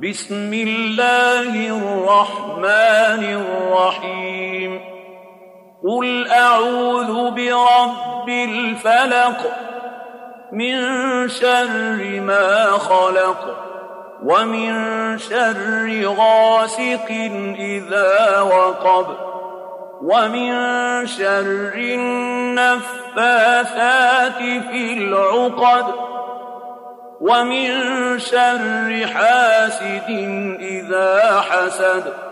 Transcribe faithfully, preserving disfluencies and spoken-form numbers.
بسم الله الرحمن الرحيم قل أعوذ برب الفلق من شر ما خلق ومن شر غاسق إذا وقب ومن شر النفاثات في العقد ومن شر حاسد إذا حسد